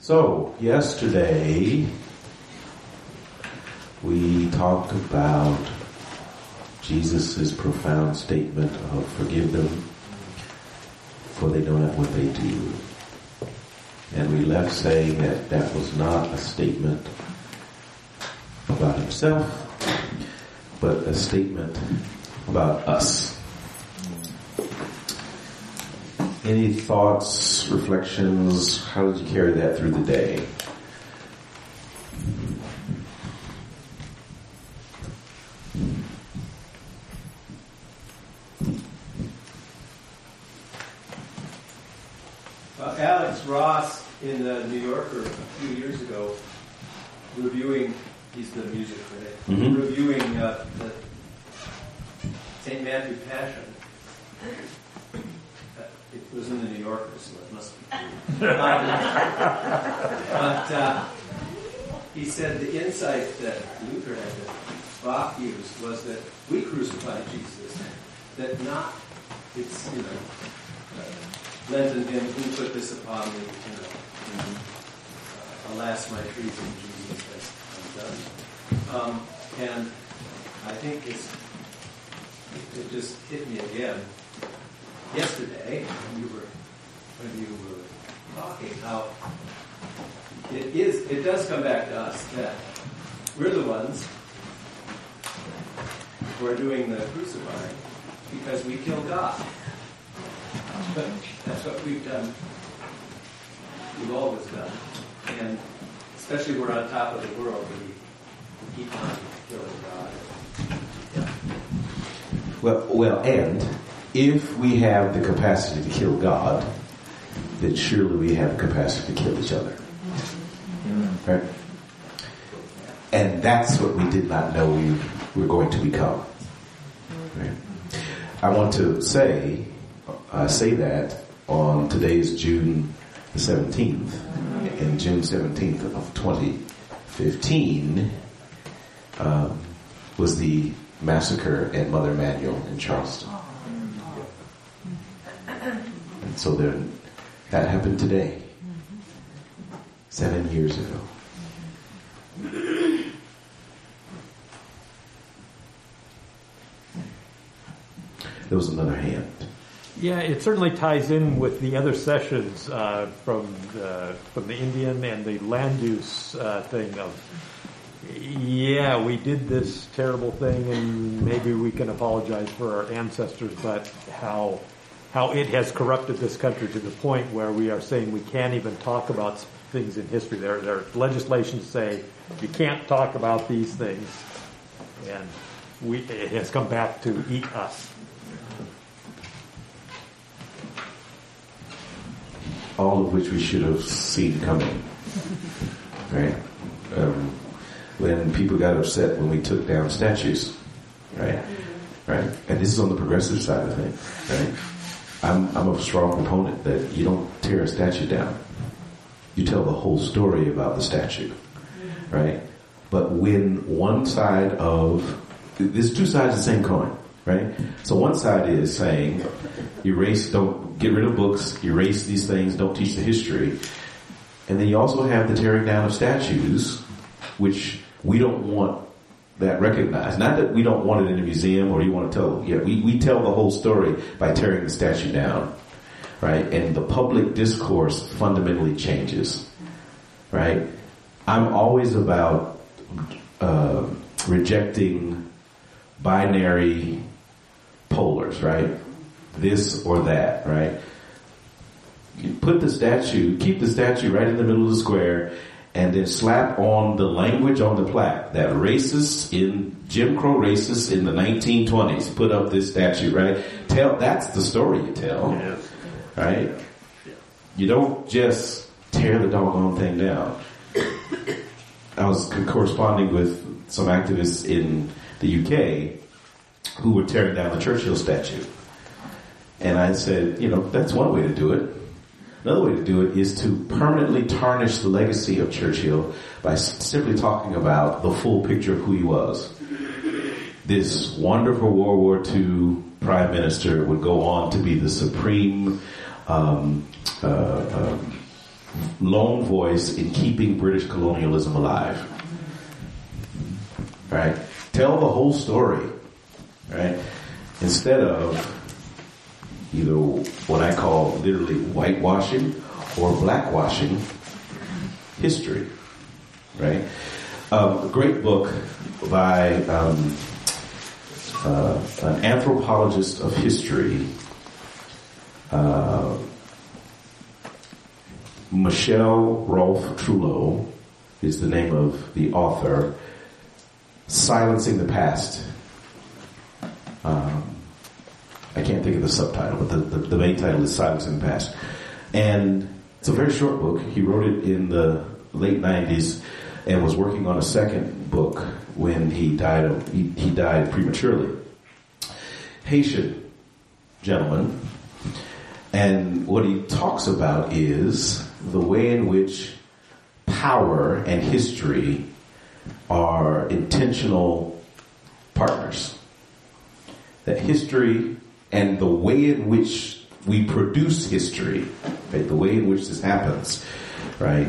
So, yesterday we talked about Jesus' profound statement of forgive them, for they know not what they do. And we left saying that that was not a statement about himself, but a statement about us. Any thoughts, reflections? How did you carry that through the day? Alex Ross in the New Yorker a few years ago, reviewing, he's the music critic, reviewing the St. Matthew Passion. It was in the New Yorker, so it must be true. But he said the insight that Luther had, that Bach used, was that we crucified Jesus, that not, it's, Lenten hymn, who put this upon me, alas, my treason, Jesus has undone. And I think it just hit me again yesterday when you were talking, how it does come back to us that we're the ones who are doing the crucifying because we kill God. But that's what we've done. We've always done. And especially we're on top of the world, we keep on killing God. Yeah. Well, and if we have the capacity to kill God, then surely we have the capacity to kill each other. Right? And that's what we did not know we were going to become. Right? I want to say that on today's June the 17th, and June 17th of 2015 was the massacre at Mother Emanuel in Charleston. And so that happened today, 7 years ago. There was another hand. Yeah, it certainly ties in with the other sessions from the Indian and the land use thing of, we did this terrible thing and maybe we can apologize for our ancestors, but how it has corrupted this country to the point where we are saying we can't even talk about things in history. There are legislations say you can't talk about these things, and it has come back to eat us. All of which we should have seen coming, right? When people got upset when we took down statues, right? And this is on the progressive side of things, right? I'm a strong proponent that you don't tear a statue down. You tell the whole story about the statue, right? But when one side there's two sides of the same coin, right? So one side is saying, don't get rid of books, erase these things, don't teach the history. And then you also have the tearing down of statues, which we don't want that recognized. Not that we don't want it in a museum or you want to tell, we tell the whole story by tearing the statue down, right? And the public discourse fundamentally changes, right? I'm always about rejecting binary polars, right? This or that, right? You keep the statue right in the middle of the square, and then slap on the language on the plaque that Jim Crow racists in the 1920s put up this statue, right? That's the story you tell, right? You don't just tear the doggone thing down. I was corresponding with some activists in the UK who were tearing down the Churchill statue. And I said, that's one way to do it. Another way to do it is to permanently tarnish the legacy of Churchill by simply talking about the full picture of who he was. This wonderful World War II prime minister would go on to be the supreme lone voice in keeping British colonialism alive. Right? Tell the whole story. Right? Instead of either what I call literally whitewashing or blackwashing history. Right? A great book by an anthropologist of history, Michelle Rolfe Trullo is the name of the author. Silencing the Past. I can't think of the subtitle, but the main title is Silencing the Past. And it's a very short book. He wrote it in the late 90s and was working on a second book when he died. He died prematurely. Haitian gentleman. And what he talks about is the way in which power and history are intentional partners. That history and the way in which we produce history, right, the way in which this happens, right,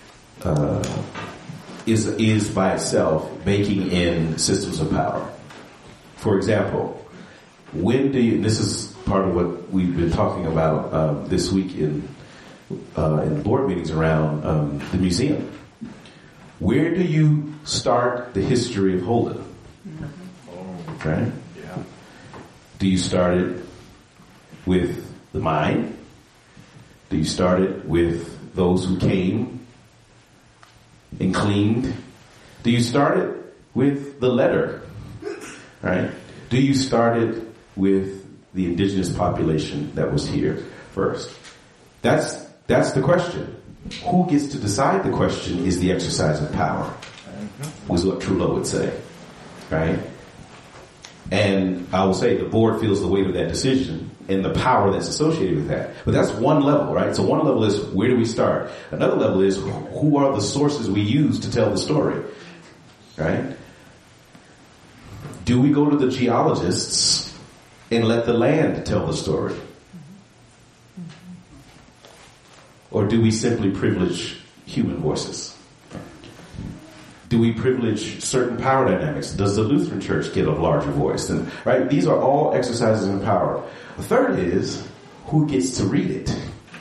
is by itself baking in systems of power. For example, this is part of what we've been talking about this week in board meetings around the museum. Where do you start the history of Holden? Right? Yeah. Do you start it with the mine? Do you start it with those who came and cleaned? Do you start it with the letter? Right? Do you start it with the indigenous population that was here first? That's the question. Who gets to decide the question is the exercise of power, was what Trullo would say, right? And I will say the board feels the weight of that decision and the power that's associated with that. But that's one level, right? So one level is where do we start? Another level is who are the sources we use to tell the story, right? Do we go to the geologists and let the land tell the story? Or do we simply privilege human voices? Do we privilege certain power dynamics? Does the Lutheran Church get a larger voice? And, right? These are all exercises in power. The third is who gets to read it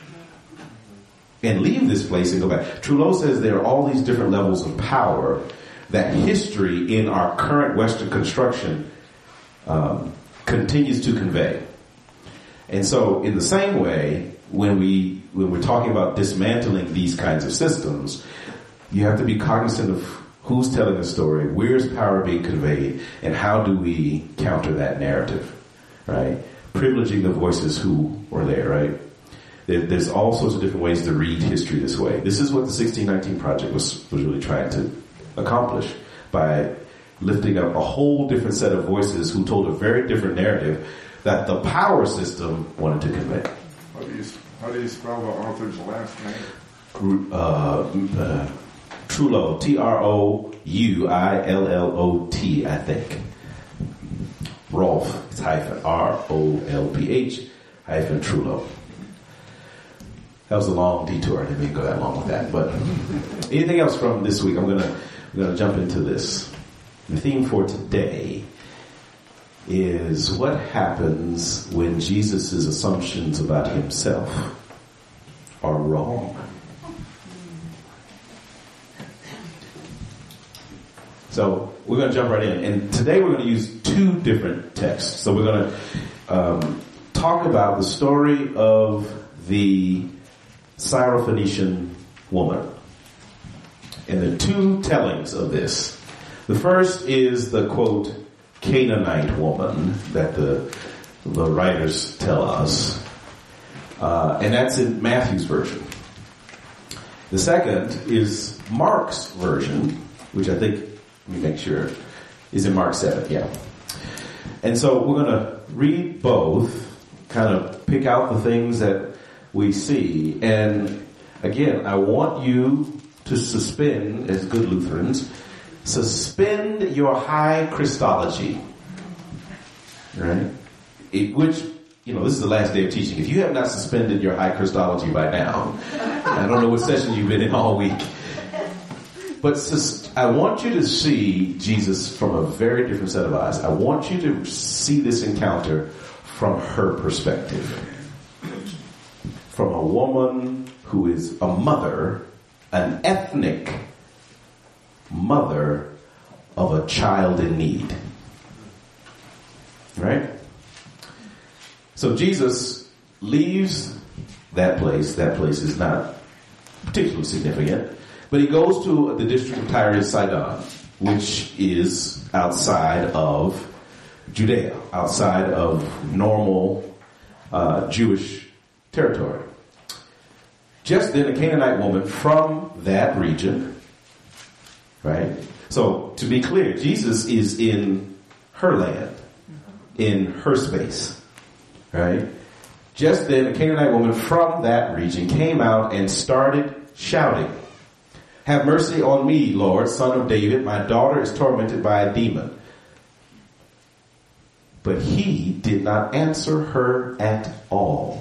and leave this place and go back. Trullo says there are all these different levels of power that history in our current Western construction continues to convey. And so in the same way, when we're talking about dismantling these kinds of systems, you have to be cognizant of who's telling the story, where's power being conveyed, and how do we counter that narrative, right? Privileging the voices who were there, right? There's all sorts of different ways to read history this way. This is what the 1619 Project was really trying to accomplish by lifting up a whole different set of voices who told a very different narrative that the power system wanted to convey. How do you spell the author's last name? Trullo, Trouillot, I think. Rolfe, it's hyphen, Rolph, hyphen Trullo. That was a long detour. I didn't mean to go that long with that. But anything else from this week? I'm gonna jump into this. The theme for today is what happens when Jesus' assumptions about himself are wrong. So we're going to jump right in. And today we're going to use two different texts. So we're going to talk about the story of the Syrophoenician woman. And the two tellings of this. The first is the, quote, Canaanite woman that the writers tell us. And that's in Matthew's version. The second is Mark's version, which I think, let me make sure, is in Mark 7, yeah. And so we're going to read both, kind of pick out the things that we see. And again, I want you to suspend, as good Lutherans, suspend your high Christology, right? Which this is the last day of teaching. If you have not suspended your high Christology by now, I don't know what session you've been in all week. But I want you to see Jesus from a very different set of eyes. I want you to see this encounter from her perspective. From a woman who is a mother, an ethnic mother of a child in need. Right? So Jesus leaves that place. That place is not particularly significant. But he goes to the district of Tyre and Sidon, which is outside of Judea, outside of normal Jewish territory. Just then, a Canaanite woman from that region, right? So, to be clear, Jesus is in her land, in her space, right? Just then, a Canaanite woman from that region came out and started shouting, "Have mercy on me, Lord, Son of David. My daughter is tormented by a demon." But he did not answer her at all.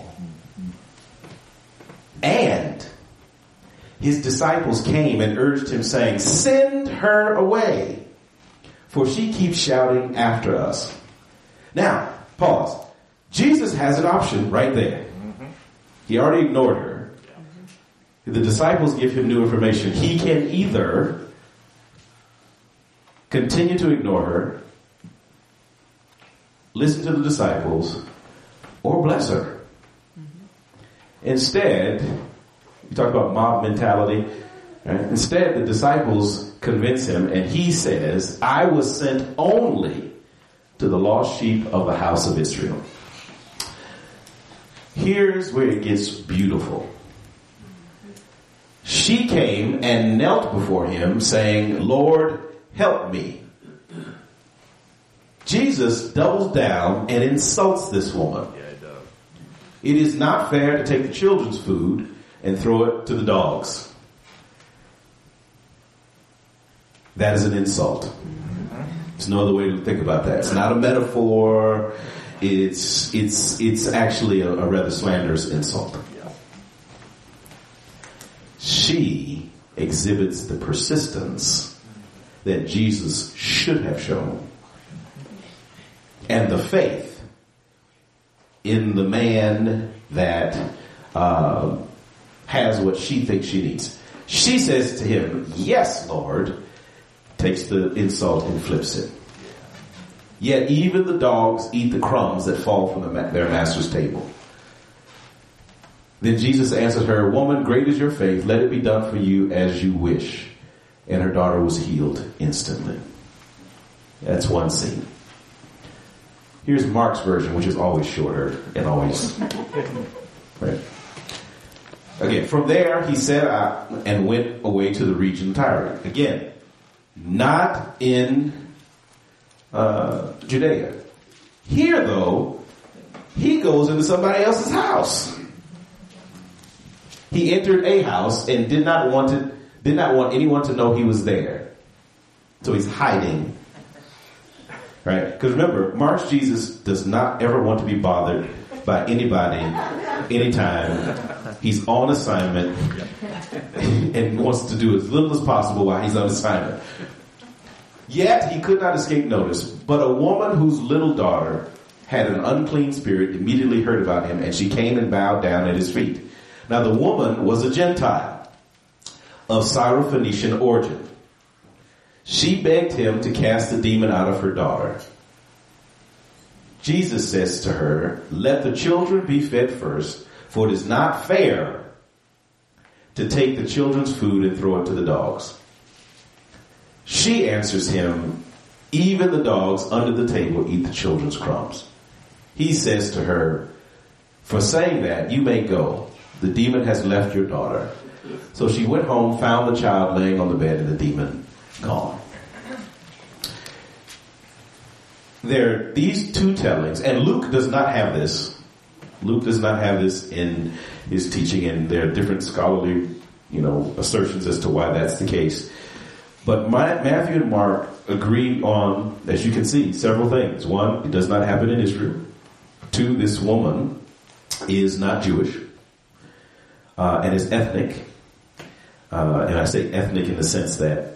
And his disciples came and urged him, saying, "Send her away, for she keeps shouting after us." Now, pause. Jesus has an option right there. He already ignored her. The disciples give him new information. He can either continue to ignore her, listen to the disciples, or bless her. Instead, we talk about mob mentality. Right? Instead, the disciples convince him, and he says, "I was sent only to the lost sheep of the house of Israel." Here's where it gets beautiful. She came and knelt before him, saying, "Lord, help me." Jesus doubles down and insults this woman. It is not fair to take the children's food and throw it to the dogs. That is an insult. There's no other way to think about that. It's not a metaphor. It's actually a rather slanderous insult. She exhibits the persistence that Jesus should have shown, and the faith in the man that has what she thinks she needs. She says to him, "Yes, Lord," takes the insult and flips it. "Yet even the dogs eat the crumbs that fall from their master's table." Then Jesus answered her, "Woman, great is your faith. Let it be done for you as you wish." And her daughter was healed instantly. That's one scene. Here's Mark's version, which is always shorter and always... Right. Again, from there he set out and went away to the region of Tyre. Again, not in Judea. Here, though, he goes into somebody else's house. He entered a house and did not want anyone to know he was there. So he's hiding. Right? Because remember, Mark's Jesus does not ever want to be bothered by anybody, anytime. He's on assignment and wants to do as little as possible while he's on assignment. Yet he could not escape notice. But a woman whose little daughter had an unclean spirit immediately heard about him, and she came and bowed down at his feet. Now the woman was a Gentile of Syrophoenician origin. She begged him to cast the demon out of her daughter. Jesus says to her, "Let the children be fed first, for it is not fair to take the children's food and throw it to the dogs." She answers him, "Even the dogs under the table eat the children's crumbs." He says to her, "For saying that, you may go. The demon has left your daughter." So she went home, found the child laying on the bed, and the demon gone. There are these two tellings, and Luke does not have this. Luke does not have this in his teaching, and there are different scholarly, assertions as to why that's the case. But Matthew and Mark agree on, as you can see, several things. One, it does not happen in Israel. Two, this woman is not Jewish and is ethnic. And I say ethnic in the sense that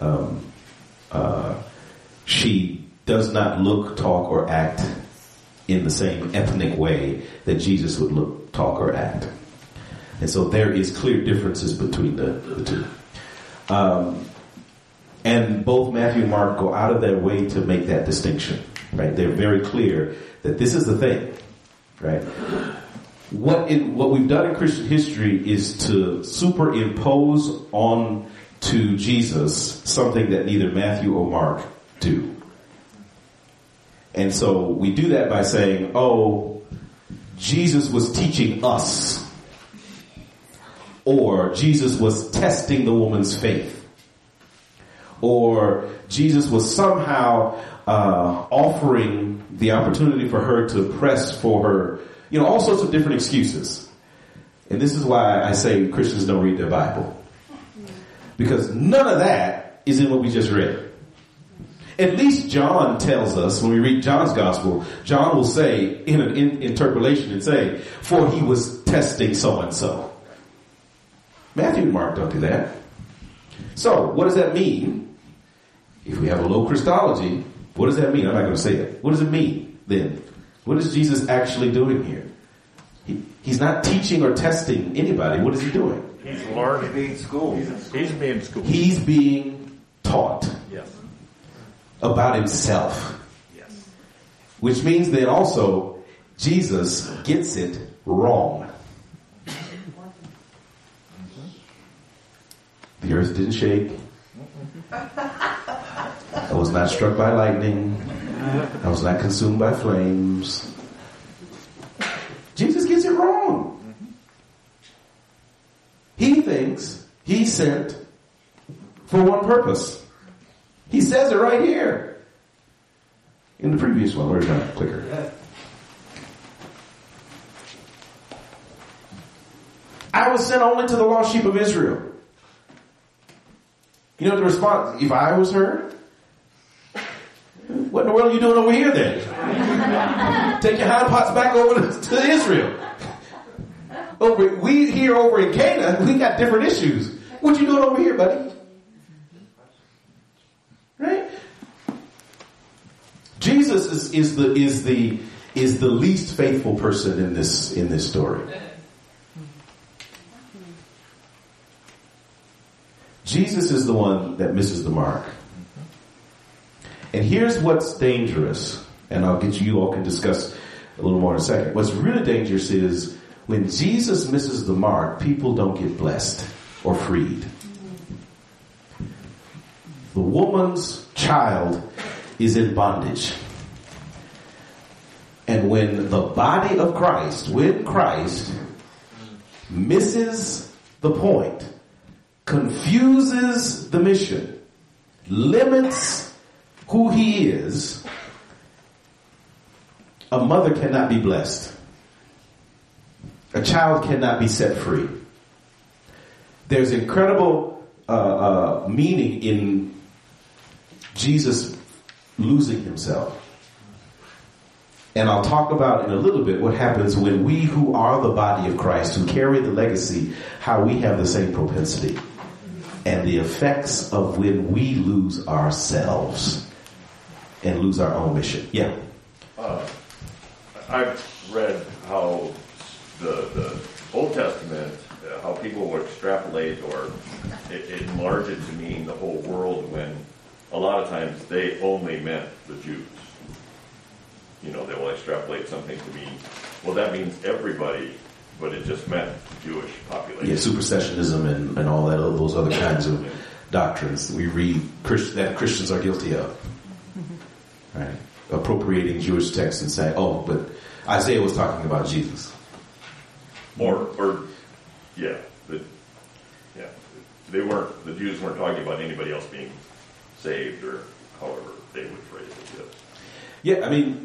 she does not look, talk, or act in the same ethnic way that Jesus would look, talk, or act. And so there is clear differences between the two. And both Matthew and Mark go out of their way to make that distinction, right? They're very clear that this is the thing, right? What we've done in Christian history is to superimpose on to Jesus something that neither Matthew or Mark do. And so we do that by saying, oh, Jesus was teaching us, or Jesus was testing the woman's faith, or Jesus was somehow offering the opportunity for her to press for her, all sorts of different excuses. And this is why I say Christians don't read their Bible. Because none of that is in what we just read. At least John tells us, when we read John's gospel, John will say in an interpolation and say, for he was testing so and so. Matthew and Mark don't do that. So, what does that mean? If we have a low Christology, what does that mean? I'm not going to say it. What does it mean then? What is Jesus actually doing here? He's not teaching or testing anybody. What is he doing? He's learning. He's being schooled. He's being schooled. He's being taught. Yes. About himself. Yes. Which means that also Jesus gets it wrong. The earth didn't shake. I was not struck by lightning. I was not consumed by flames. Jesus gets it wrong. He thinks he's sent for one purpose. He says it right here. In the previous one, where's that clicker? I was sent only to the lost sheep of Israel. You know the response? If I was her, what in the world are you doing over here then? Take your hind parts back over to Israel. We here over in Canaan, we got different issues. What you doing over here, buddy? Right? Jesus is the least faithful person in this story. Jesus is the one that misses the mark. And here's what's dangerous, and you all can discuss a little more in a second. What's really dangerous is when Jesus misses the mark, people don't get blessed or freed. The woman's child is in bondage. And when the body of Christ, when Christ misses the point, confuses the mission, limits who he is, a mother cannot be blessed. A child cannot be set free. There's incredible meaning in Jesus losing himself. And I'll talk about in a little bit what happens when we who are the body of Christ, who carry the legacy, how we have the same propensity. And the effects of when we lose ourselves and lose our own mission. Yeah. I've read how the Old Testament, how people will extrapolate or enlarge it to mean the whole world when a lot of times they only meant the Jews. They will extrapolate something to mean, well, that means everybody, but it just meant Jewish population. Yeah, supersessionism and all that, those other kinds of doctrines we read that Christians are guilty of. Right? Appropriating Jewish texts and saying, oh, but Isaiah was talking about Jesus. The Jews weren't talking about anybody else being saved or however they would phrase it. Yes. Yeah, I mean,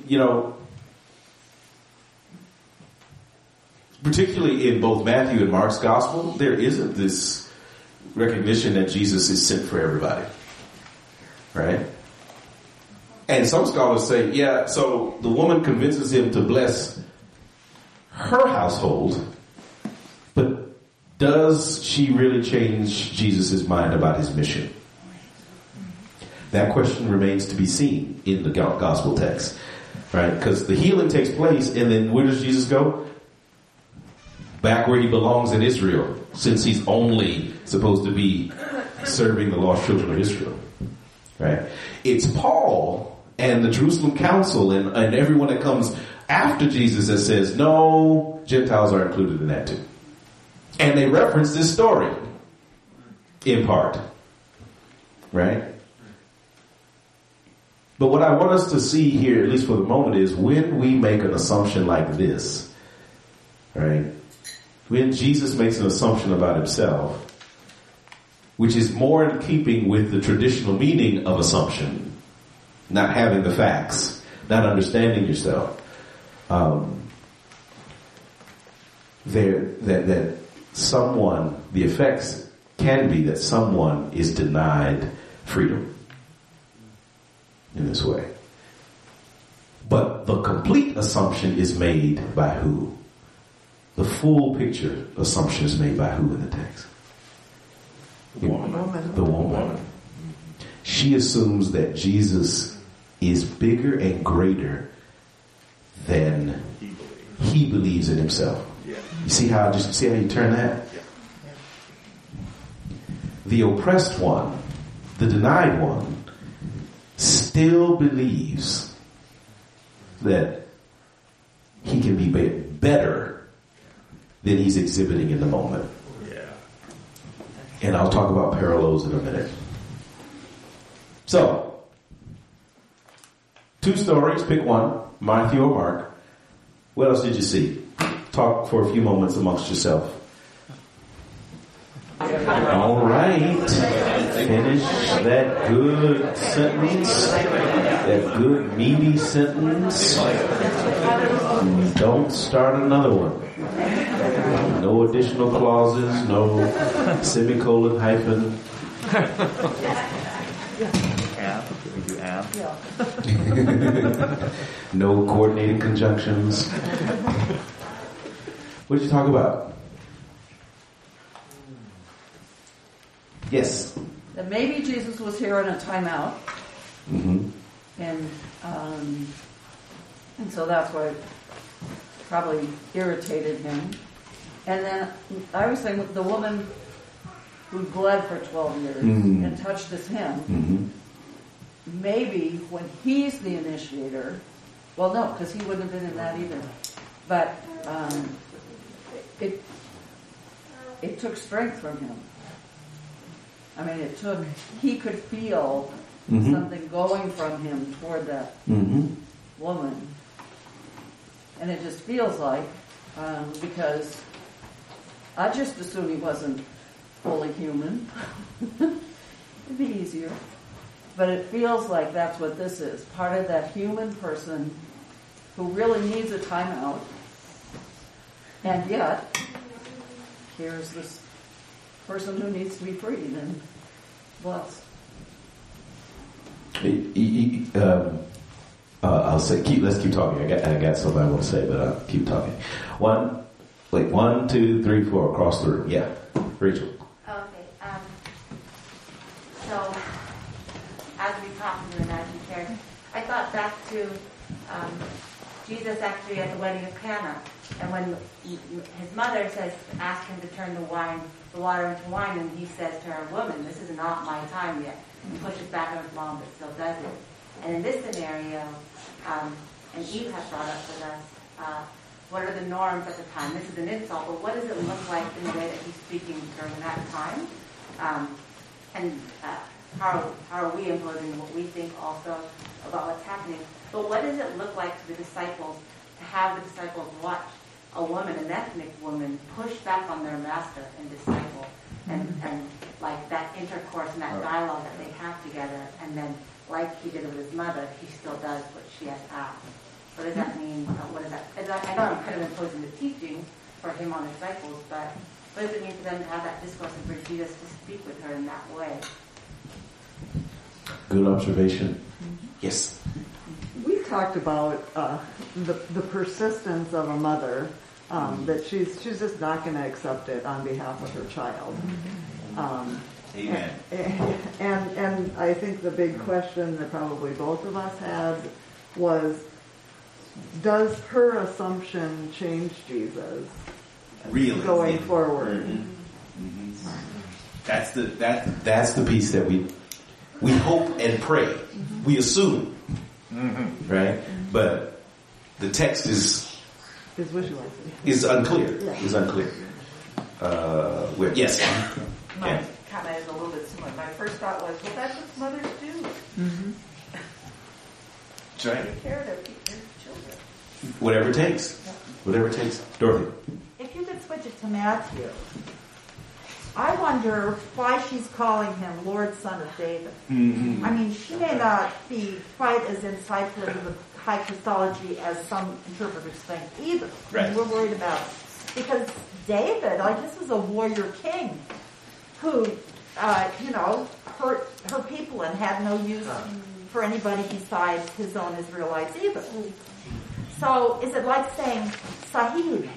particularly in both Matthew and Mark's gospel, there isn't this recognition that Jesus is sent for everybody. Right? And some scholars say, so the woman convinces him to bless her household, but does she really change Jesus' mind about his mission? That question remains to be seen in the gospel text, right? Because the healing takes place, and then where does Jesus go? Back where he belongs in Israel, since he's only supposed to be serving the lost children of Israel, right? It's Paul and the Jerusalem Council and everyone that comes after Jesus that says, no, Gentiles are included in that too. And they reference this story in part, right? But what I want us to see here, at least for the moment, is when we make an assumption like this, right? When Jesus makes an assumption about himself, which is more in keeping with the traditional meaning of assumption, not having the facts, not understanding yourself, that someone, the effects can be that someone is denied freedom in this way. But the complete assumption is made by who? The full picture assumption is made by who in the text? The woman. She assumes that Jesus is bigger and greater than he believes in himself. You see how you turn that? The oppressed one, the denied one, still believes that he can be better than he's exhibiting in the moment. And I'll talk about parallels in a minute. So, two stories, pick one, Matthew or Mark. What else did you see? Talk for a few moments amongst yourself. All right. Finish that good sentence. That good meaty sentence. Don't start another one. No additional clauses, no semicolon, hyphen. No coordinating conjunctions. What did you talk about? Yes. That maybe Jesus was here on a timeout, and so that's what probably irritated him. And then I was saying the woman who bled for 12 years and touched his hem. Maybe when he's the initiator, well, no, because he wouldn't have been in that either. But it took strength from him. I mean, he could feel something going from him toward that woman. And it just feels like, because I just assume he wasn't fully human. It'd be easier. But it feels like that's what this is. Part of that human person who really needs a timeout. And yet, here's this person who needs to be freed and blessed. I'll say, let's keep talking. I got something I want to say, but I'll keep talking. 1, 2, 3, 4, across the room. Yeah. Rachel. Okay. So, as we talked and as you shared, I thought back to Jesus actually at the wedding of Cana, and when his mother says, ask him to turn the water into wine, and he says to her, woman, this is not my time yet. He pushes back on his mom, but still does it. And in this scenario, and Eve has brought up with us, what are the norms at the time? This is an insult, but what does it look like in the way that he's speaking during that time? How are we imposing what we think also about what's happening? But what does it look like to the disciples, to have the disciples watch a woman, an ethnic woman, push back on their master and disciple, and like that intercourse and that dialogue that they have together, and then like he did with his mother, he still does what she has asked. What does that mean? What is that? I know I'm kind of imposing the teaching for him on disciples, but what does it mean for them to have that discourse and for Jesus to speak with her in that way? Good observation. Yes. We talked about the persistence of a mother that she's just not going to accept it on behalf of her child. Amen. And I think the big question that probably both of us had was, does her assumption change Jesus Really? going forward? That's the piece that we hope and pray. We assume. Right? But the text is wishy-washy. Is unclear. Yeah. Is unclear. Yes. My comment is a little bit similar. My first thought was, well, that's what mothers do. Take care of their children. Whatever it takes. Whatever it takes. Dorothy. If you could switch it to Matthew, I wonder why she's calling him Lord, Son of David. I mean, she may not be quite as insightful into the high Christology as some interpreters think either. Right. We're worried about it. Because David, this was a warrior king who, hurt her people and had no use for anybody besides his own Israelites either. So is it like saying Sahib?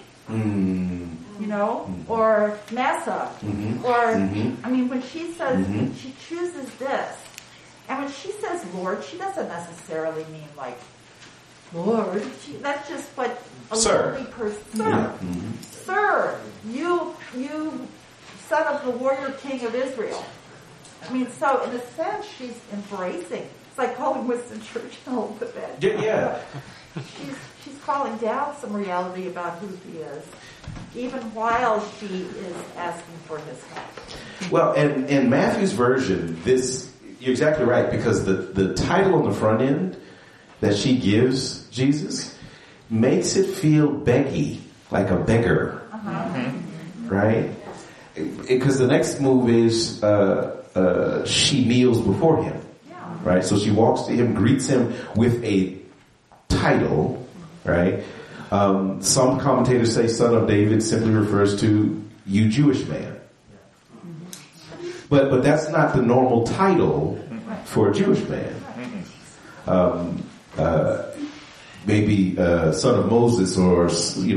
Or Massa, or, I mean, when she says, she chooses this, and when she says Lord, she doesn't necessarily mean like Lord. That's just what a lowly person, Sir, you son of the warrior king of Israel. I mean, so in a sense, she's embracing. It's like calling Winston Churchill the bed. Yeah. She's calling down some reality about who he is, even while she is asking for his help. Well, and in Matthew's version, you're exactly right, because the title on the front end that she gives Jesus makes it feel beggy, like a beggar. Right? Because the next move is she kneels before him. Right? So she walks to him, greets him with a title, right? Some commentators say Son of David simply refers to you Jewish man. But that's not the normal title for a Jewish man. Maybe son of Moses, or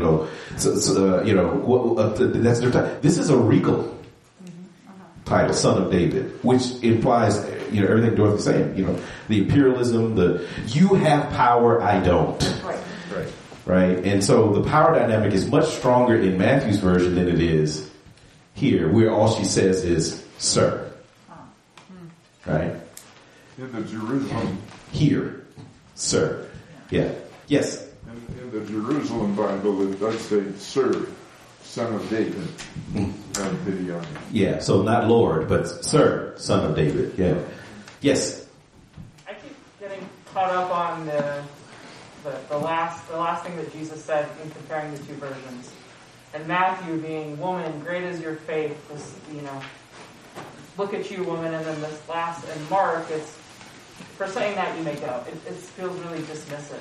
that's their title. This is a regal title, Son of David, which implies everything Dorothy's saying. The imperialism, you have power, I don't. Right? And so the power dynamic is much stronger in Matthew's version than it is here, where all she says is, sir. Right? In the Jerusalem. Here, sir. Yeah. Yes? In the Jerusalem Bible, it does say, Sir, Son of David. Have pity on you. Yeah, so not Lord, but Sir, Son of David. Yeah. Yes? I keep getting caught up on the last thing that Jesus said in comparing the two versions. And Matthew being, woman, great is your faith. This, look at you, woman. And then this last, and Mark, it's, for saying that you may go. It feels really dismissive.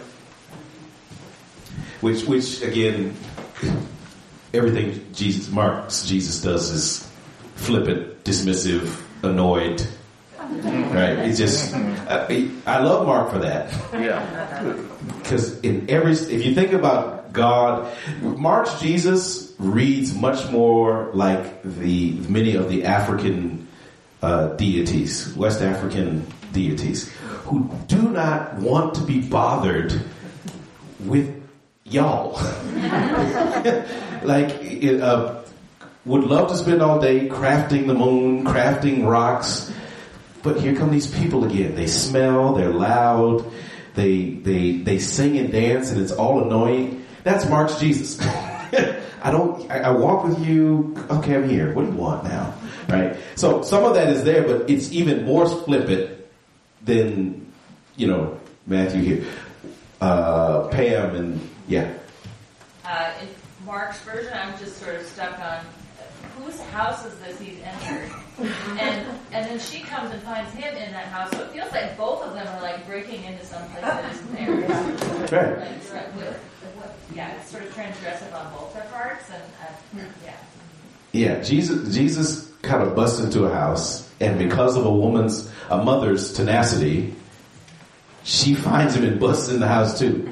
Which again, everything Jesus does is flippant, dismissive, annoyed. Right? It's just, I love Mark for that. Yeah. Because if you think about God, Mark's Jesus reads much more like many of the African deities, West African deities, who do not want to be bothered with y'all. Would love to spend all day crafting the moon, crafting rocks, but here come these people again. They smell, they're loud, they sing and dance, and it's all annoying. That's Mark's Jesus. I walk with you. Okay, I'm here. What do you want now? Right? So some of that is there, but it's even more flippant than, Matthew here. Pam and, yeah. In Mark's version, I'm just sort of stuck on whose house is this he's entered? And then she comes and finds him in that house. So it feels like both of them are like breaking into some place that isn't theirs. Right. It's sort of transgressive on both their parts. And Yeah, Jesus kind of busts into a house, and because of a mother's tenacity, she finds him and busts in the house too.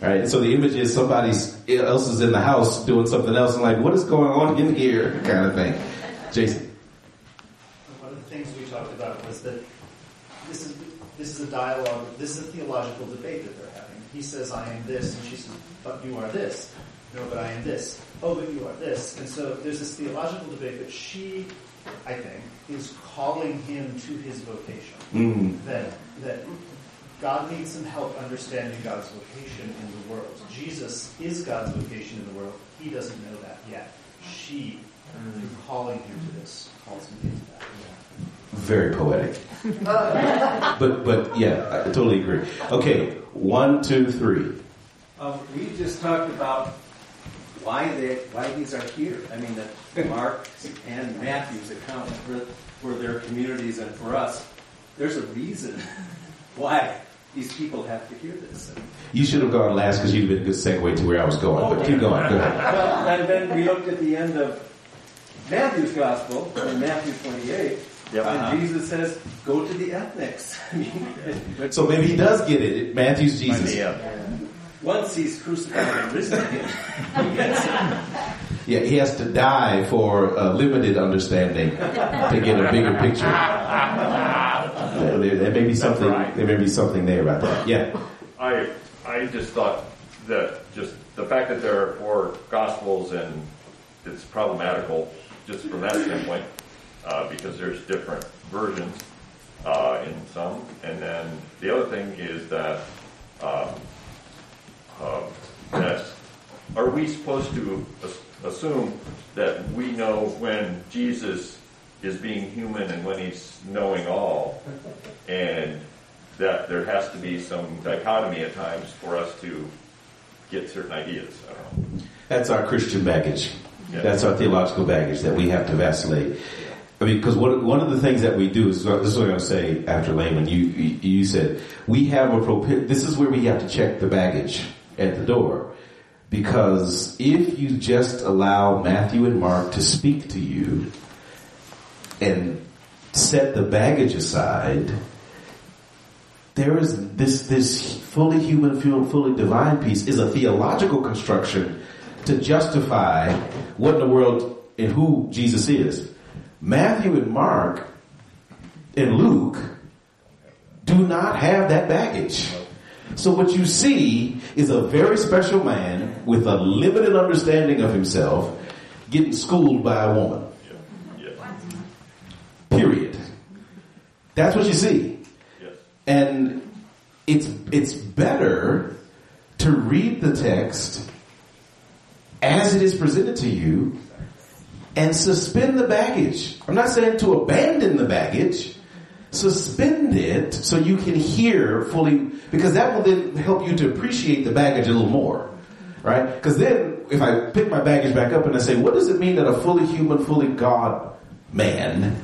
Right? And so the image is somebody else is in the house doing something else and like, what is going on in here? Kind of thing. Jason. One of the things we talked about was that this is a dialogue, this is a theological debate that they're having. He says, I am this, and she says, but you are this. No, but I am this. Oh, but you are this. And so there's this theological debate that she, I think, is calling him to his vocation. Mm-hmm. That God needs some help understanding God's vocation in the world. Jesus is God's vocation in the world. He doesn't know that yet. She, through calling him to this, calls him into that. Very poetic. but yeah, I totally agree. Okay, 1, 2, 3. We just talked about why these are here. I mean, that Mark and Matthew's account for their communities and for us, there's a reason why these people have to hear this. You should have gone last because you'd been a good segue to where I was going, but keep going. Go ahead. Well, and then we looked at the end of Matthew's gospel, in Matthew 28, and Jesus says, go to the ethnics. So maybe he does get it. Matthew's Jesus. Once he's crucified and risen again. Yeah, he has to die for limited understanding to get a bigger picture. There may be something. Right. There may be something there about that. Yeah. I just thought that just the fact that there are 4 gospels and it's problematical just from that standpoint because there's different versions in some, and then the other thing is that. That are we supposed to assume that we know when Jesus is being human and when he's knowing all, and that there has to be some dichotomy at times for us to get certain ideas? I don't know. That's our Christian baggage. Yeah. That's our theological baggage that we have to vacillate. I mean, because one of the things that we do is, this is what I'm going to say after Layman, you said, we have this is where we have to check the baggage at the door. Because if you just allow Matthew and Mark to speak to you and set the baggage aside, there is this fully human, fully divine piece is a theological construction to justify what in the world and who Jesus is. Matthew and Mark and Luke do not have that baggage. So what you see is a very special man with a limited understanding of himself getting schooled by a woman. Period. That's what you see. And it's better to read the text as it is presented to you and suspend the baggage. I'm not saying to abandon the baggage. Suspend it so you can hear fully, because that will then help you to appreciate the baggage a little more, right? Because then if I pick my baggage back up and I say, what does it mean that a fully human, fully God man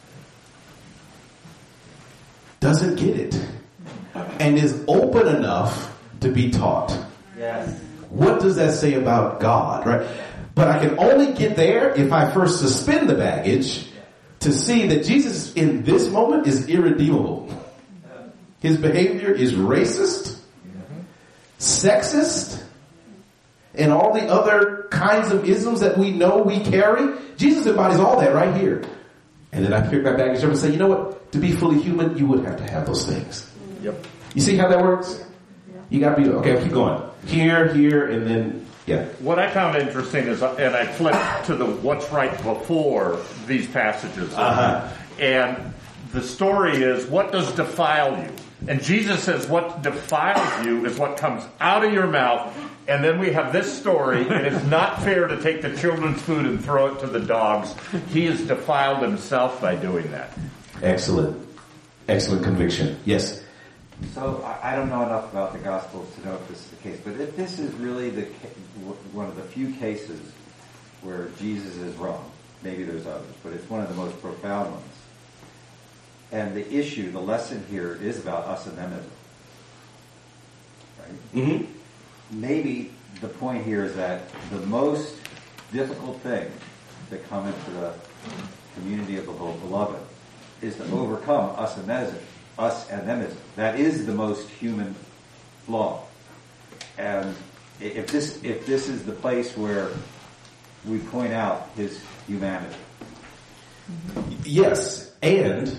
doesn't get it and is open enough to be taught? Yes. What does that say about God, right? But I can only get there if I first suspend the baggage to see that Jesus in this moment is irredeemable. His behavior is racist, sexist, and all the other kinds of isms that we know we carry. Jesus embodies all that right here. And then I pick my baggage up and say, you know what? To be fully human, you would have to have those things. Yep. You see how that works? You got to be, okay, keep going. Here, and then, yeah. What I found interesting is, and I flipped to the what's right before these passages. And the story is, what does defile you? And Jesus says, what defiles you is what comes out of your mouth. And then we have this story, and it's not fair to take the children's food and throw it to the dogs. He has defiled himself by doing that. Excellent. Excellent conviction. Yes. So I don't know enough about the Gospels to know if this is the case, but if this is really one of the few cases where Jesus is wrong, maybe there's others, but it's one of the most profound ones. And the issue, the lesson here is about us and themism. Right? Mm-hmm. Maybe the point here is that the most difficult thing to come into the community of the beloved is to overcome us and themism. That is the most human flaw. And if this is the place where we point out his humanity. Yes, and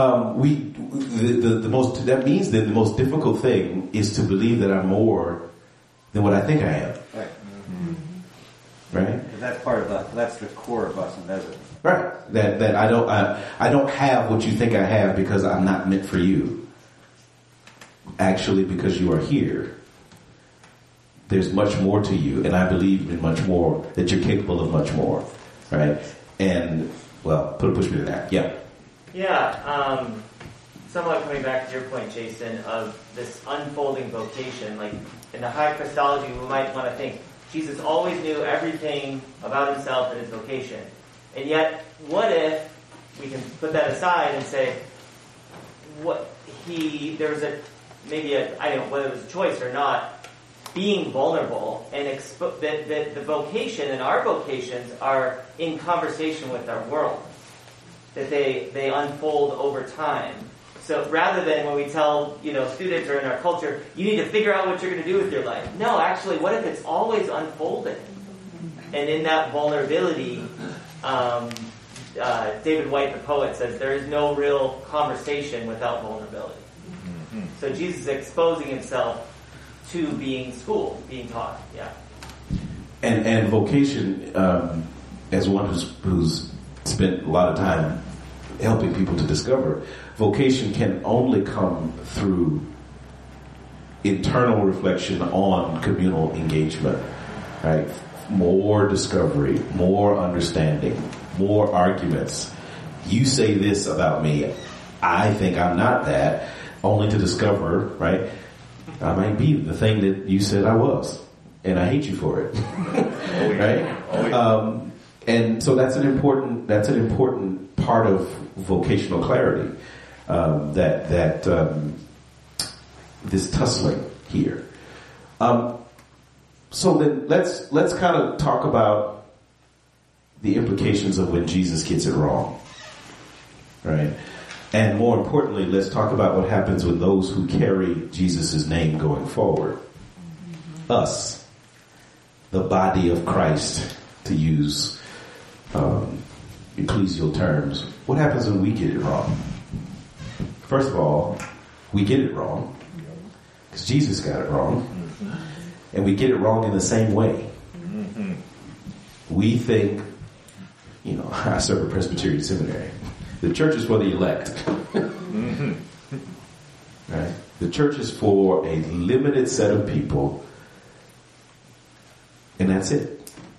that means that the most difficult thing is to believe that I'm more than what I think I am. Right. Right. And that's the core of us in Ezra. Right. That I don't have what you think I have because I'm not meant for you. Actually, because you are here, there's much more to you, and I believe in much more, that you're capable of much more. Right. And well, push me to that. Yeah. Yeah. Somewhat coming back to your point, Jason, of this unfolding vocation. Like in the high Christology, we might want to think Jesus always knew everything about himself and his vocation. And yet, what if we can put that aside and say, there was I don't know whether it was a choice or not, being vulnerable and that the vocation and our vocations are in conversation with our world, that they unfold over time. So rather than when we tell students or in our culture, you need to figure out what you're going to do with your life. No, actually, what if it's always unfolding? And in that vulnerability, David White, the poet, says there is no real conversation without vulnerability. Mm-hmm. So Jesus is exposing himself to being schooled, being taught. Yeah. And vocation, as one who's spent a lot of time helping people to discover, vocation can only come through internal reflection on communal engagement, right? More discovery, more understanding, more arguments. You say this about me, I think I'm not that, only to discover, right? I might be the thing that you said I was, and I hate you for it, right? And so that's an important part of vocational clarity. This tussling here. So then let's kind of talk about the implications of when Jesus gets it wrong, right? And more importantly, let's talk about what happens with those who carry Jesus' name going forward. Us, the body of Christ, to use ecclesial terms. What happens when we get it wrong? First of all, we get it wrong because Jesus got it wrong, and we get it wrong in the same way. We think, I serve a Presbyterian seminary. The church is for the elect. Right? The church is for a limited set of people, and that's it.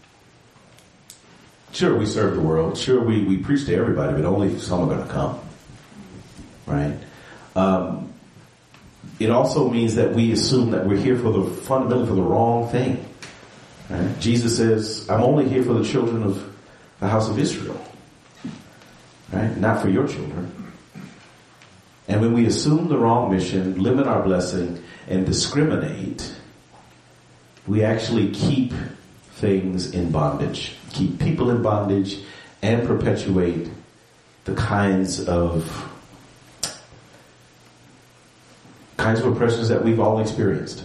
Sure, we serve the world. Sure, we preach to everybody, but only some are going to come. Right? It also means that we assume that we're here fundamentally for the wrong thing. Right? Jesus says, I'm only here for the children of the house of Israel. Right? Not for your children. And when we assume the wrong mission, limit our blessing, and discriminate, we actually keep things in bondage, keep people in bondage, and perpetuate the kinds of oppressions that we've all experienced.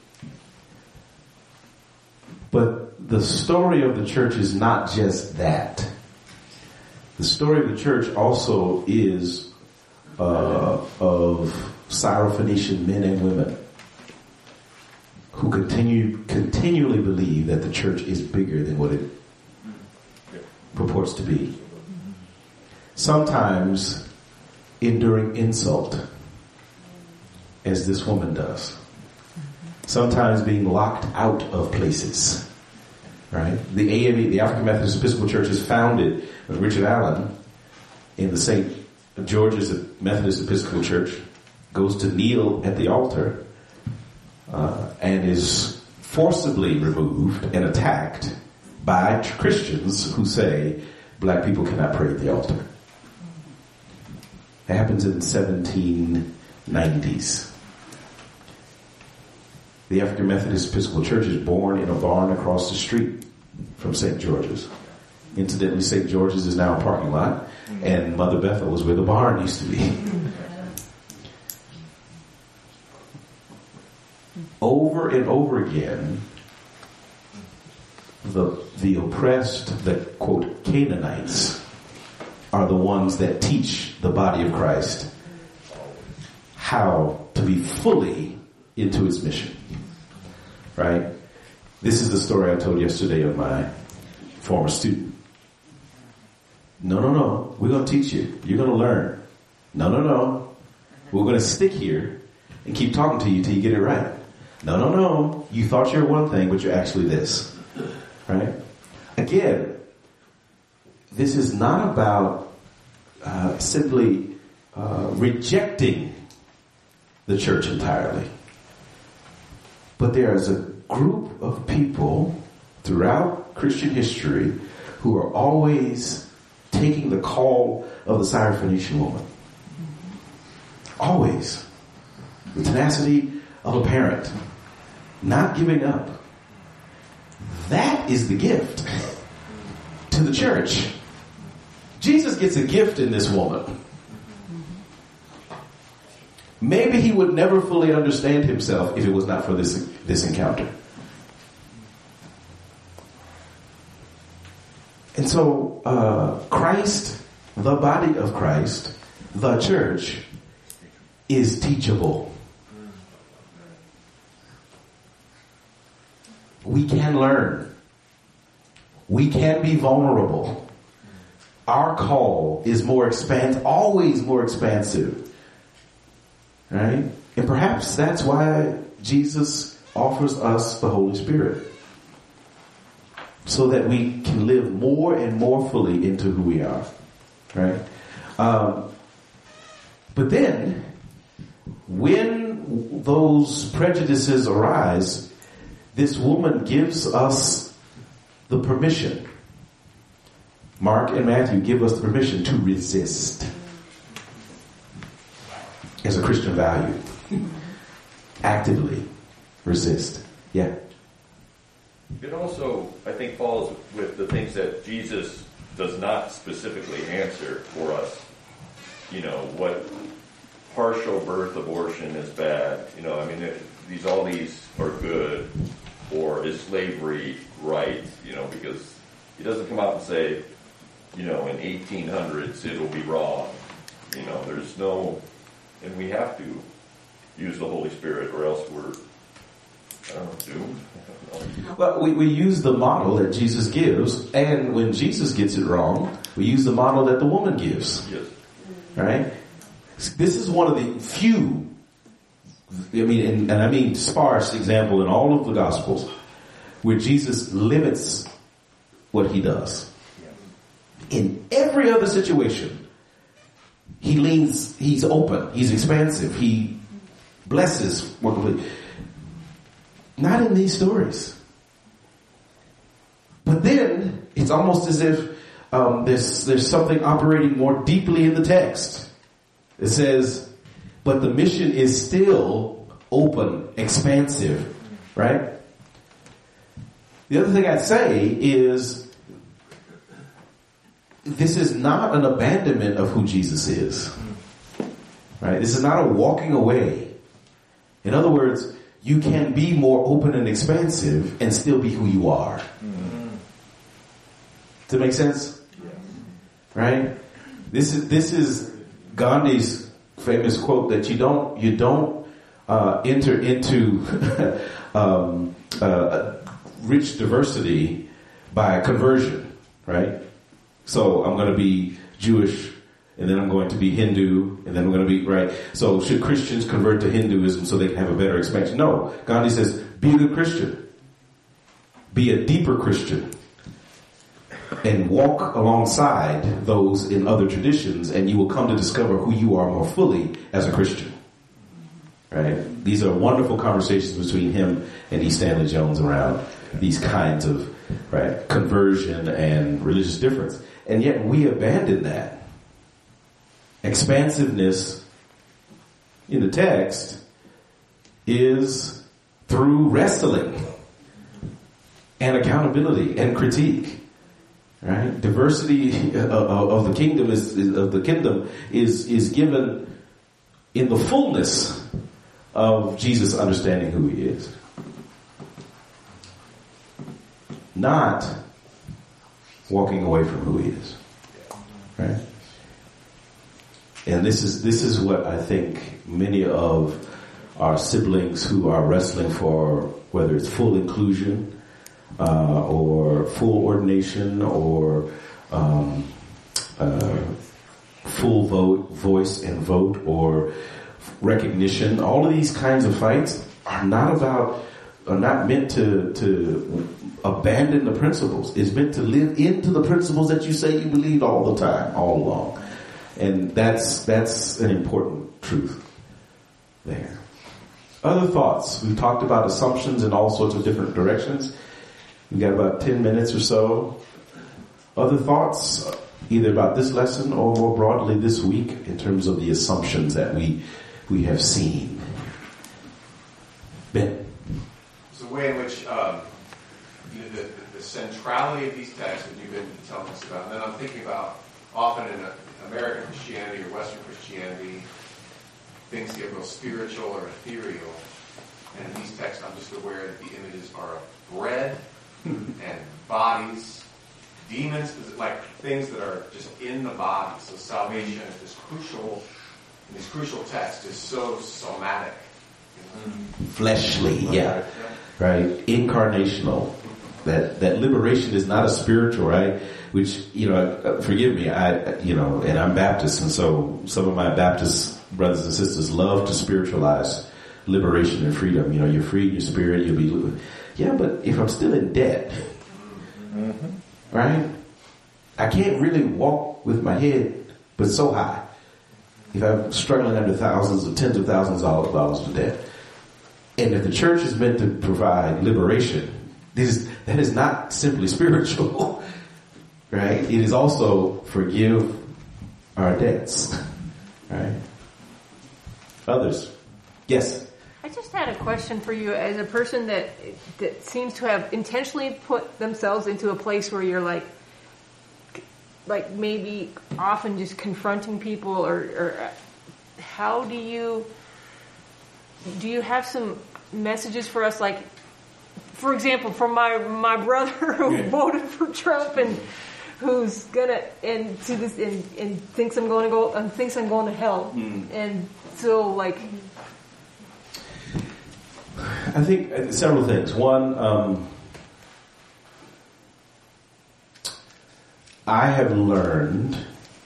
But the story of the church is not just that. The story of the church also is of Syrophoenician men and women who continually believe that the church is bigger than what it purports to be. Sometimes enduring insult, as this woman does. Sometimes being locked out of places. Right? The AME, the African Methodist Episcopal Church, is founded by Richard Allen in the St. George's Methodist Episcopal Church, goes to kneel at the altar, and is forcibly removed and attacked by Christians who say black people cannot pray at the altar. It happens in the 1790s. The African Methodist Episcopal Church is born in a barn across the street from St. George's. Incidentally, St. George's is now a parking lot, and Mother Bethel is where the barn used to be. Over over and over again, the oppressed, the quote, Canaanites, are the ones that teach the body of Christ how to be fully into its mission. Right? This is the story I told yesterday of my former student. No. We're going to teach you. You're going to learn. No. We're going to stick here and keep talking to you till you get it right. No. You thought you were one thing, but you're actually this. Right? Again, this is not about simply rejecting the church entirely. But there is a group of people throughout Christian history who are always taking the call of the Syrophoenician woman. Always. The tenacity of a parent. Not giving up. That is the gift to the church. Jesus gets a gift in this woman. Maybe he would never fully understand himself if it was not for this encounter. And so, Christ, the body of Christ, the church, is teachable. We can learn. We can be vulnerable. Our call is always more expansive. Right? And perhaps that's why Jesus offers us the Holy Spirit. So that we can live more and more fully into who we are. Right? But then, when those prejudices arise, this woman gives us the permission. Mark and Matthew give us the permission to resist. As a Christian value. Actively resist. Yeah. It also, I think, falls with the things that Jesus does not specifically answer for us. You know, what partial birth abortion is bad. You know, I mean, all these are good. Or is slavery right? You know, because he doesn't come out and say, you know, in 1800s it'll be wrong. You know, there's no... And we have to use the Holy Spirit or else we're, doomed. Well, we use the model that Jesus gives, and when Jesus gets it wrong, we use the model that the woman gives. Yes. Right? This is one of the few, and I mean sparse example in all of the Gospels, where Jesus limits what he does. In every other situation, he's open, he's expansive, he blesses. Not in these stories. But then, it's almost as if there's something operating more deeply in the text. It says, but the mission is still open, expansive, right? The other thing I'd say is, this is not an abandonment of who Jesus is. Right? This is not a walking away. In other words, you can be more open and expansive and still be who you are. Does that make sense? Right? This is Gandhi's famous quote that you don't enter into rich diversity by conversion, right? So I'm going to be Jewish, and then I'm going to be Hindu, and then I'm going to be, right? So should Christians convert to Hinduism so they can have a better expansion? No. Gandhi says, be a good Christian. Be a deeper Christian. And walk alongside those in other traditions, and you will come to discover who you are more fully as a Christian. Right? These are wonderful conversations between him and E. Stanley Jones around these kinds of, right, conversion and religious difference. And yet we abandon that. Expansiveness in the text is through wrestling and accountability and critique. Right? Diversity of the kingdom is given in the fullness of Jesus understanding who he is. not walking away from who he is. Right? And this is what I think many of our siblings who are wrestling for, whether it's full inclusion, or full ordination, or full voice and vote, or recognition. All of these kinds of fights are not meant to abandon the principles. It's meant to live into the principles that you say you believed all the time, all along. And that's an important truth there. Other thoughts? We've talked about assumptions in all sorts of different directions. We've got about 10 minutes or so. Other thoughts, either about this lesson or more broadly this week, in terms of the assumptions that we have seen. Ben? It's the way in which the centrality of these texts that you've been telling us about. And then I'm thinking about often in American Christianity or Western Christianity, things get real spiritual or ethereal. And in these texts, I'm just aware that the images are of bread and bodies, demons, like things that are just in the body. So salvation is this crucial text is so somatic. Fleshly, yeah. Right? Incarnational. That liberation is not a spiritual, right? Which, forgive me, and I'm Baptist, and so some of my Baptist brothers and sisters love to spiritualize liberation and freedom. You're free in your spirit, you'll be, yeah, but if I'm still in debt, right? I can't really walk with my head, but so high. If I'm struggling under thousands or tens of thousands of dollars of debt. And if the church is meant to provide liberation, that is not simply spiritual, right? It is also forgive our debts, right? Others? Yes? I just had a question for you as a person that seems to have intentionally put themselves into a place where you're like maybe often just confronting people or how do you have some messages for us, like, for example, from my brother who voted for Trump and who's gonna and thinks I'm going to hell, and so like. I think several things. One, I have learned,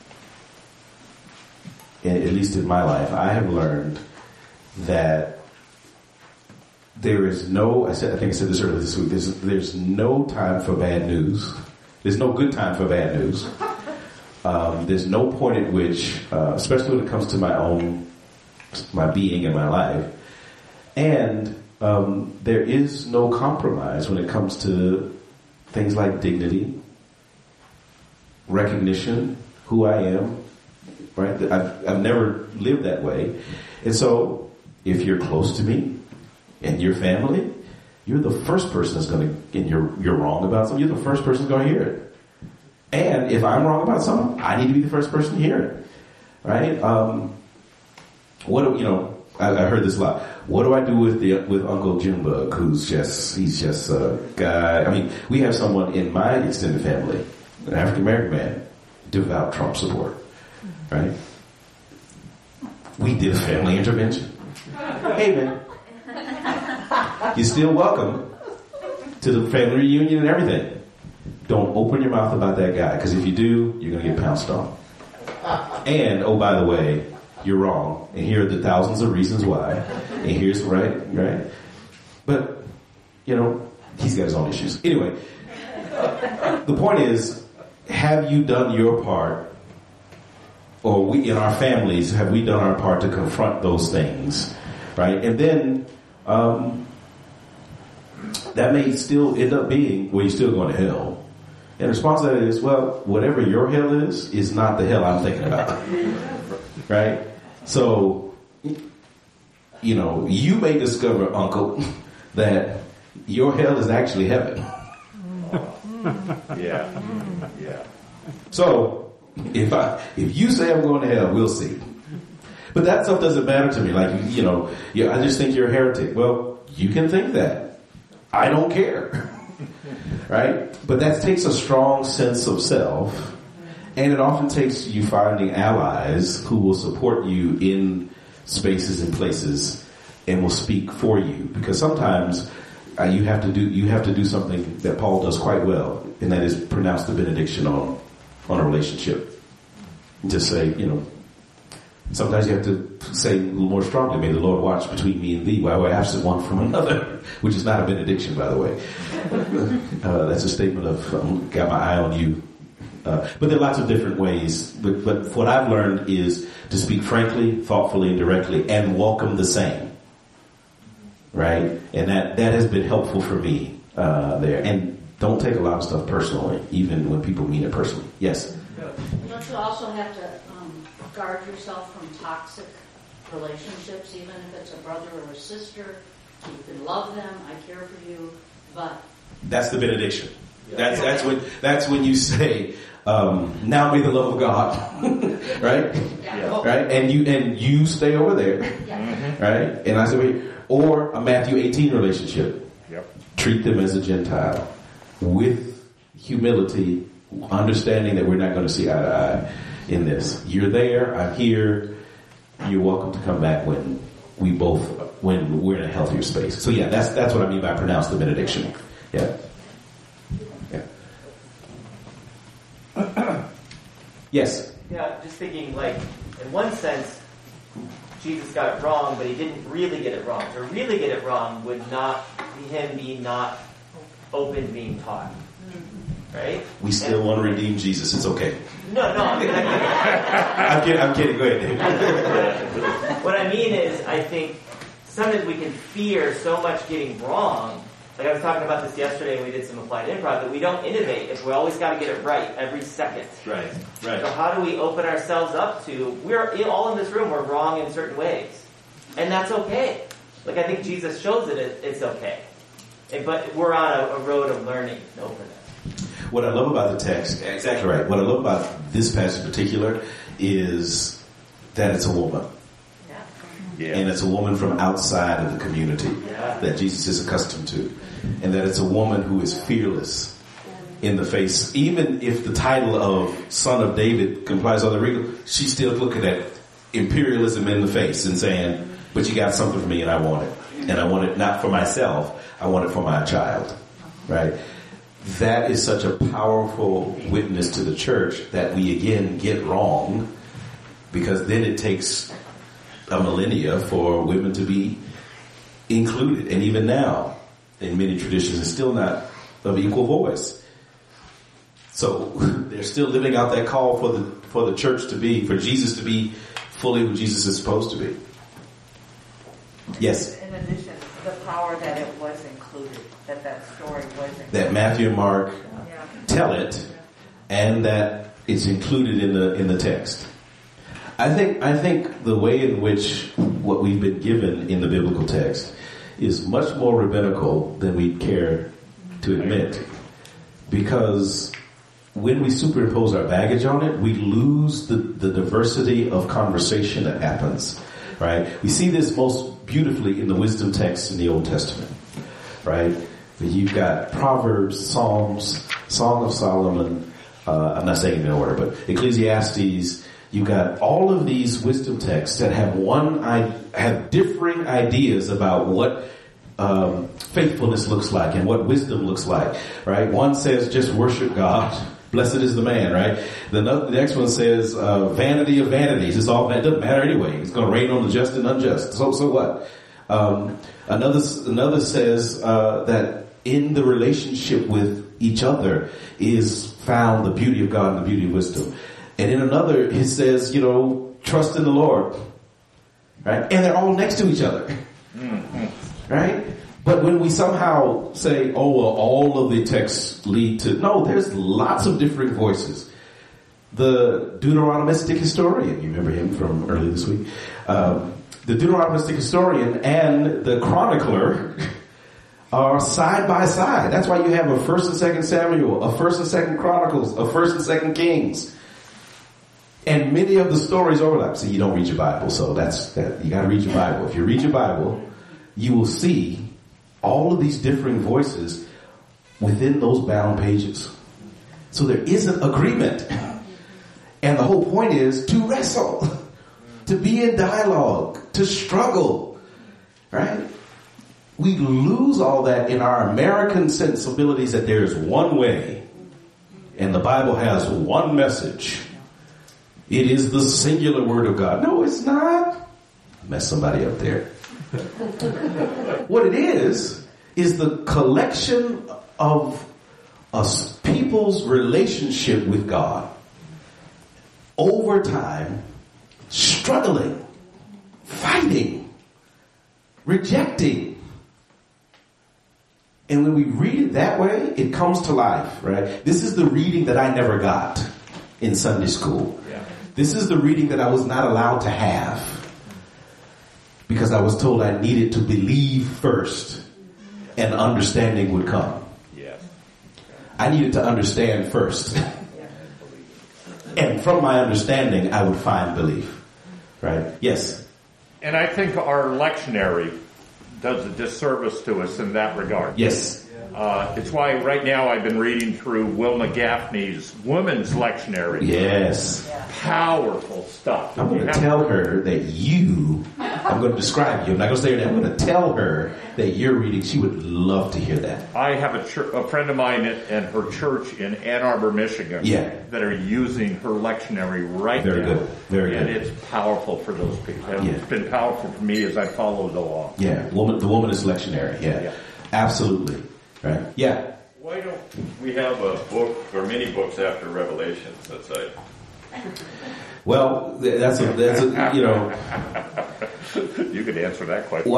at least in my life, I have learned that there is no, I think I said this earlier this week, there's no time for bad news. There's no good time for bad news. There's no point at which, especially when it comes to my being in my life, and there is no compromise when it comes to things like dignity, recognition, who I am, right? I've never lived that way. And so if you're close to me and your family, you're the first person that's going to, and you're wrong about something, you're the first person that's going to hear it. And if I'm wrong about something, I need to be the first person to hear it, right? I heard this a lot. What do I do with Uncle Junebug, he's just a guy? I mean, we have someone in my extended family, an African American man, devout Trump support, right? We did a family intervention. Hey man, you're still welcome to the family reunion and everything. Don't open your mouth about that guy, because if you do, you're going to get pounced on. And, oh, by the way, you're wrong, and here are the thousands of reasons why, and here's right. But, he's got his own issues. Anyway, the point is, have you done your part, or we in our families, have we done our part to confront those things, right? And then, that may still end up being, well, you're still going to hell. And the response to that is, well, whatever your hell is not the hell I'm thinking about. Right? So, you may discover, Uncle, that your hell is actually heaven. Yeah. So, if you say I'm going to hell, we'll see. But that stuff doesn't matter to me. Like, I just think you're a heretic. Well, you can think that. I don't care. right? But that takes a strong sense of self, and it often takes you finding allies who will support you in spaces and places and will speak for you. Because sometimes you have to do something that Paul does quite well, and that is pronounce the benediction on a relationship. Just say, sometimes you have to say a little more strongly, may the Lord watch between me and thee while we're absent one from another, which is not a benediction, by the way. That's a statement of, got my eye on you. But there are lots of different ways. But what I've learned is to speak frankly, thoughtfully, and directly, and welcome the same. Right? And that has been helpful for me there. And don't take a lot of stuff personally, even when people mean it personally. Yes? Don't you also have to guard yourself from toxic relationships, even if it's a brother or a sister? You can love them, I care for you, but... That's the benediction. That's when you say, now may the love of God, right? Yeah. Right? And you stay over there, right? And I say, wait, or a Matthew 18 relationship. Yep. Treat them as a Gentile with humility, understanding that we're not going to see eye to eye in this. You're there, I'm here. You're welcome to come back when we're in a healthier space. So yeah, that's what I mean by pronounce the benediction. Yeah. Yes. Yeah, just thinking, in one sense, Jesus got it wrong, but he didn't really get it wrong. To really get it wrong would not be him being not open to being taught. Right? We still want to redeem Jesus. It's okay. No. I'm kidding. Go ahead, Dave. What I mean is, I think sometimes we can fear so much getting wrong. Like I was talking about this yesterday when we did some applied improv, that we don't innovate if we always got to get it right every second. Right. So how do we open ourselves up to, we're all in this room, we're wrong in certain ways. And that's okay. I think Jesus shows it's okay. But we're on a road of learning and openness. What I love about the text, exactly right. What I love about this passage in particular is that it's a woman. Yeah. And it's a woman from outside of the community that Jesus is accustomed to. And that it's a woman who is fearless in the face. Even if the title of Son of David complies all the regal, she's still looking at imperialism in the face and saying, but you got something for me and I want it. And I want it not for myself, I want it for my child. Right? That is such a powerful witness to the church that we again get wrong, because then it takes a millennia for women to be included. And even now, in many traditions, it's still not of equal voice. So they're still living out that call for the church to be, for Jesus to be fully who Jesus is supposed to be. Yes? In addition, the power that it was included, that story was included. That Matthew and Mark tell it, and that it's included in the text. I think the way in which what we've been given in the biblical text is much more rabbinical than we'd care to admit. Because when we superimpose our baggage on it, we lose the diversity of conversation that happens. Right? We see this most beautifully in the wisdom texts in the Old Testament. Right? You've got Proverbs, Psalms, Song of Solomon, I'm not saying in order, but Ecclesiastes. You've got all of these wisdom texts that have differing ideas about what faithfulness looks like and what wisdom looks like, right? One says just worship God, blessed is the man, right? The next one says vanity of vanities. It's all, it doesn't matter anyway. It's going to rain on the just and unjust. So what? Another says that in the relationship with each other is found the beauty of God and the beauty of wisdom. And in another, it says, trust in the Lord. Right? And they're all next to each other. Mm-hmm. Right? But when we somehow say, all of the texts lead to... No, there's lots of different voices. The Deuteronomistic historian, you remember him from earlier this week? The Deuteronomistic historian and the chronicler are side by side. That's why you have a 1st and 2nd Samuel, a 1st and 2nd Chronicles, a 1st and 2nd Kings. And many of the stories overlap. See, you don't read your Bible, so that's that. You got to read your Bible. If you read your Bible, you will see all of these differing voices within those bound pages. So there is an agreement. And the whole point is to wrestle, to be in dialogue, to struggle, right? We lose all that in our American sensibilities that there is one way and the Bible has one message. It is the singular word of God. No, it's not. Mess somebody up there. What it is the collection of us people's relationship with God over time, struggling, fighting, rejecting. And when we read it that way, it comes to life, right? This is the reading that I never got in Sunday school. Yeah. This is the reading that I was not allowed to have because I was told I needed to believe first and understanding would come. Yes. I needed to understand first. And from my understanding, I would find belief. Right? Yes. And I think our lectionary does a disservice to us in that regard. Yes. It's why right now I've been reading through Wilma Gaffney's Women's Lectionary. Yes. Powerful stuff. I'm going to tell her that I'm going to describe you. I'm not going to say her name. I'm going to tell her that you're reading. She would love to hear that. I have a friend of mine and her church in Ann Arbor, Michigan, that are using her lectionary right now. Very good. Very good. And it's powerful for those people. It's been powerful for me as I followed along. Yeah. The Womanist Lectionary. Yeah. Absolutely. Right? Yeah. Why don't we have a book or many books after Revelations? That's like. Well, that's a you know. You could answer that question.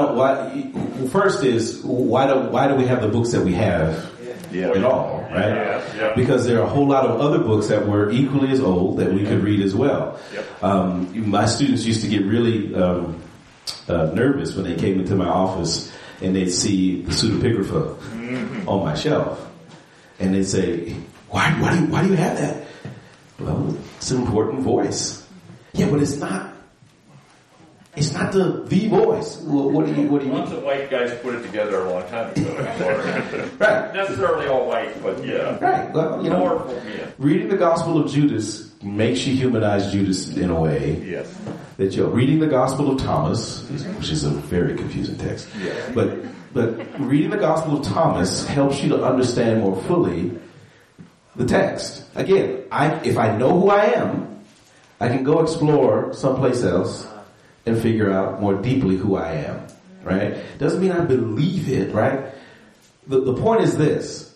First is why do we have the books that we have at all, right? Yeah. Because there are a whole lot of other books that were equally as old that we could read as well. Yep. My students used to get really nervous when they came into my office and they'd see the pseudepigrapha on my shelf, and they'd say, "Why do you have that?" Well, it's an important voice. Yeah, but it's not. It's not the voice. Well, what do you mean? Lots of white guys put it together a long time ago. Right. Necessarily all white, but yeah. Right. Well, you know, reading the Gospel of Judas makes you humanize Judas in a way. Yes. That you're reading the Gospel of Thomas, which is a very confusing text. Yes. But reading the Gospel of Thomas helps you to understand more fully the text. Again, if I know who I am, I can go explore someplace else and figure out more deeply who I am, right? Doesn't mean I believe it, right? The point is this.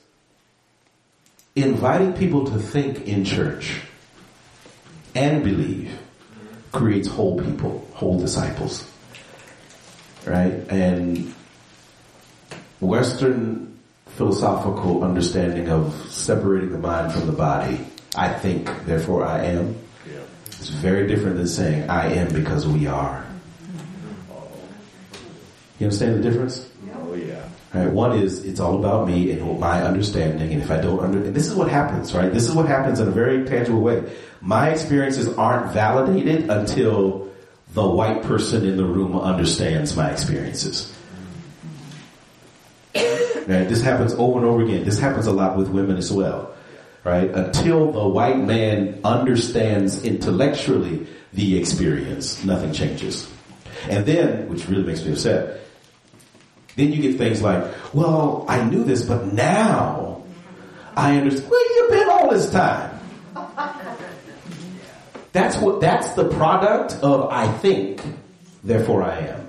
Inviting people to think in church and believe creates whole people, whole disciples, right? And Western philosophical understanding of separating the mind from the body, I think, therefore I am, it's very different than saying I am because we are. You understand the difference? Oh yeah. All right. One is it's all about me and my understanding, and if I don't and this is what happens, right? This is what happens in a very tangible way. My experiences aren't validated until the white person in the room understands my experiences. Right? This happens over and over again. This happens a lot with women as well. Right? Until the white man understands intellectually the experience, nothing changes. And then, which really makes me upset, then you get things like, well, I knew this, but now I understand. Where you been all this time? That's the product of I think, therefore I am.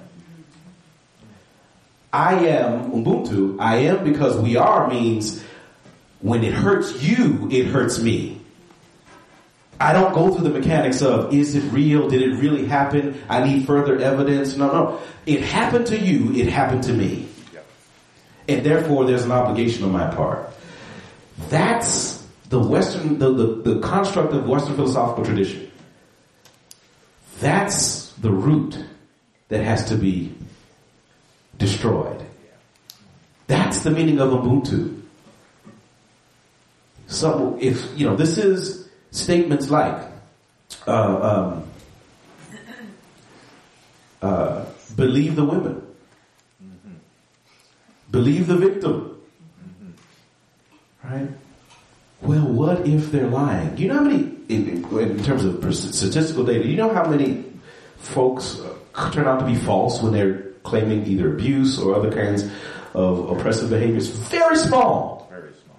I am Ubuntu. I am because we are means when it hurts you, it hurts me. I don't go through the mechanics of, is it real? Did it really happen? I need further evidence. No. It happened to you. It happened to me. And therefore, there's an obligation on my part. That's the Western, the construct of Western philosophical tradition. That's the root that has to be destroyed. That's the meaning of Ubuntu. So if, this is statements like, believe the women. Believe the victim. if they're lying? Do you know how many, in terms of statistical data, do you know how many folks turn out to be false when they're claiming either abuse or other kinds of oppressive behaviors? Very small. Very small.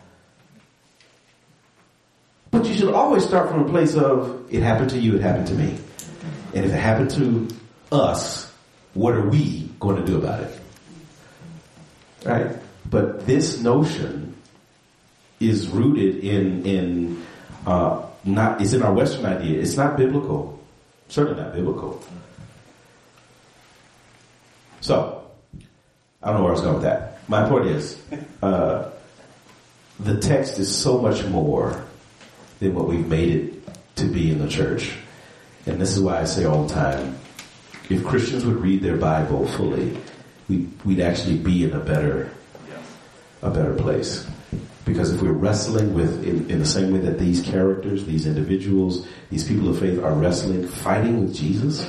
But you should always start from a place of, it happened to you, it happened to me. And if it happened to us, what are we going to do about it? Right? But this notion is rooted in it's in our Western idea. It's not biblical. Certainly not biblical. So, I don't know where I was going with that. My point is, the text is so much more than what we've made it to be in the church. And this is why I say all the time, if Christians would read their Bible fully, we'd actually be in a better place. Because if we're wrestling with, in the same way that these characters, these individuals, these people of faith are wrestling, fighting with Jesus,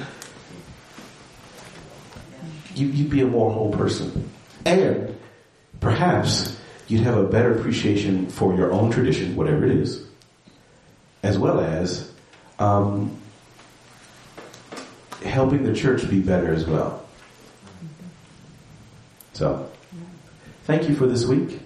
you'd be a more whole person. And perhaps you'd have a better appreciation for your own tradition, whatever it is, as well as helping the church be better as well. So, thank you for this week.